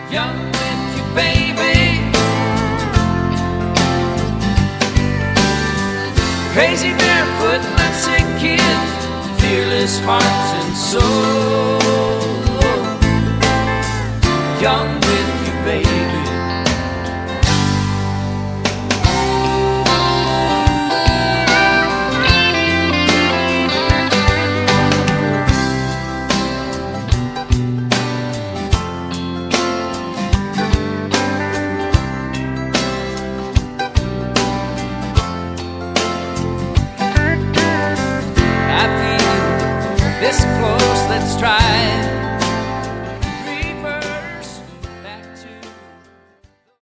young with you, baby. Crazy barefoot lipstick kids, fearless hearts and soul. Young with you, baby.